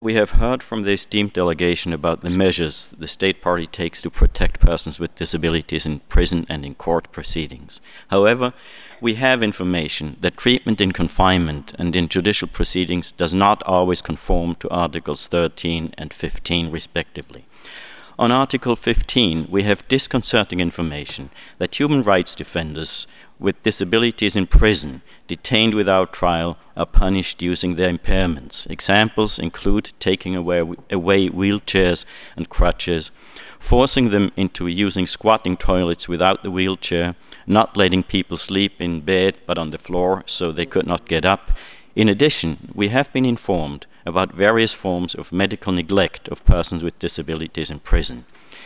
We have heard from the esteemed delegation about the measures the State Party takes to protect persons with disabilities in prison and in court proceedings. However, we have information that treatment in confinement and in judicial proceedings does not always conform to Articles 13 and 15 respectively. On Article 15, we have disconcerting information that human rights defenders with disabilities in prison, detained without trial, are punished using their impairments. Examples include taking away wheelchairs and crutches, forcing them into using squatting toilets without the wheelchair, not letting people sleep in bed but on the floor so they could not get up. In addition, we have been informed about various forms of medical neglect of persons with disabilities in prison.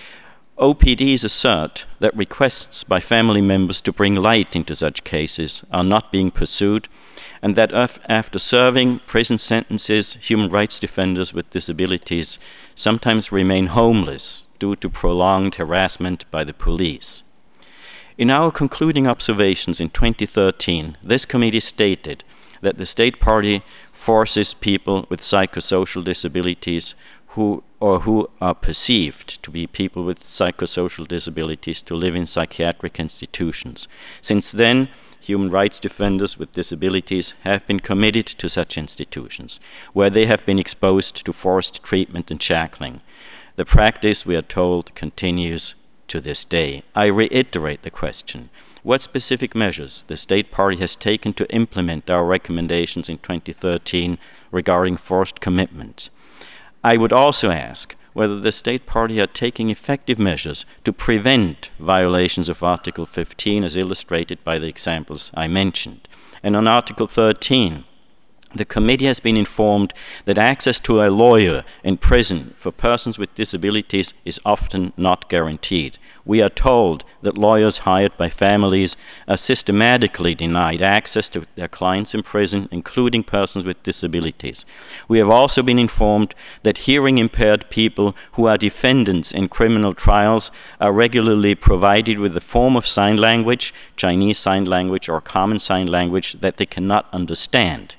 OPDs assert that requests by family members to bring light into such cases are not being pursued, and that after serving prison sentences, human rights defenders with disabilities sometimes remain homeless due to prolonged harassment by the police. In our concluding observations in 2013, this committee stated that the State Party forces people with psychosocial disabilities who are perceived to be people with psychosocial disabilities to live in psychiatric institutions. Since then, human rights defenders with disabilities have been committed to such institutions, where they have been exposed to forced treatment and shackling. The practice, we are told, continues to this day. I reiterate the question: what specific measures the State Party has taken to implement our recommendations in 2013 regarding forced commitment? I would also ask whether the State Party are taking effective measures to prevent violations of Article 15 as illustrated by the examples I mentioned. And on Article 13, the committee has been informed that access to a lawyer in prison for persons with disabilities is often not guaranteed. We are told that lawyers hired by families are systematically denied access to their clients in prison, including persons with disabilities. We have also been informed that hearing impaired people who are defendants in criminal trials are regularly provided with a form of sign language, Chinese Sign Language or Common Sign Language, that they cannot understand.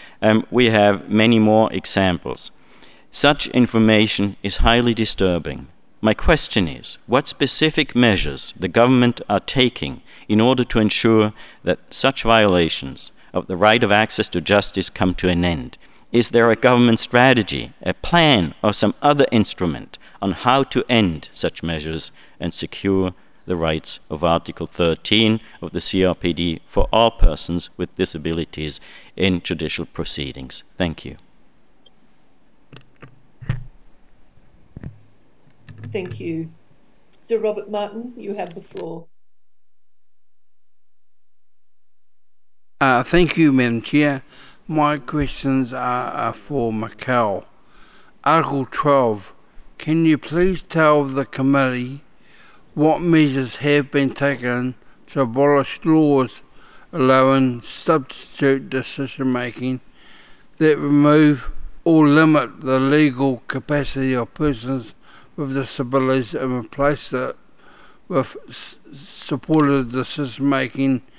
We have many more examples. Such information is highly disturbing. My question is, what specific measures the government are taking in order to ensure that such violations of the right of access to justice come to an end? Is there a government strategy, a plan, or some other instrument on how to end such measures and secure the rights of Article 13 of the CRPD for all persons with disabilities in judicial proceedings? Thank you. Thank you. Sir Robert Martin, you have the floor. Thank you, Madam Chair. My questions are for Michael. Article 12. Can you please tell the committee what measures have been taken to abolish laws allowing substitute decision making that remove or limit the legal capacity of persons with disabilities and replace it with supported decision making